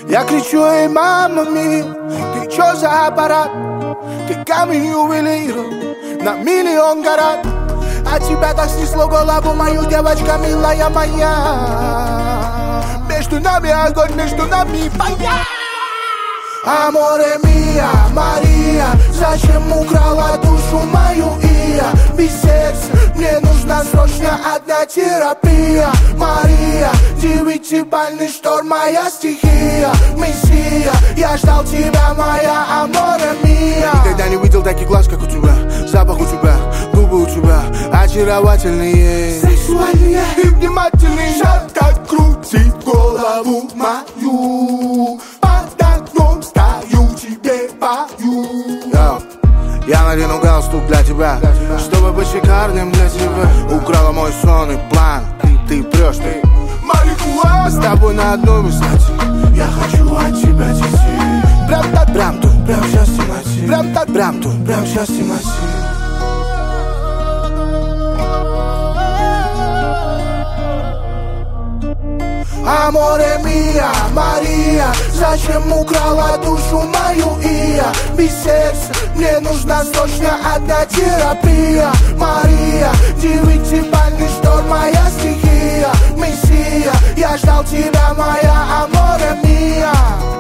Я кричу, эй, мама ми, ты чё за аппарат? Ты камень ювелиров на миллион карат. А тебя так снесло голову мою, девочка милая моя. Между нами огонь, между нами боя. Аморе мия, Мария, зачем украла душу мою, Ия? Без сердца, мне нужна срочно одна терапия. Мария, девятибальный шторм, моя стихия. Мессия, я ждал тебя, моя аморе мия. Никогда не видел таких глаз, как у тебя. Запах у тебя, губы у тебя очаровательные, сексуальные и внимательные. Так крути голову мою, под окном стою, тебе пою. Я надену галстук для тебя, чтобы быть шикарным для тебя. Украла мой сон и план, ты прешь, ты марихуана. Мы с тобой на одной высоте, я хочу от тебя детей. Прям так, прям тут, прям сейчас темноте. Прям так, прям тут, прям сейчас темноте. Аморе мия, Мария, зачем украла душу мою, Ия? Без сердца, мне нужна срочно одна терапия. Мария, девятибальный шторм, моя стихия. Мессия, я ждал тебя, моя аморе мия.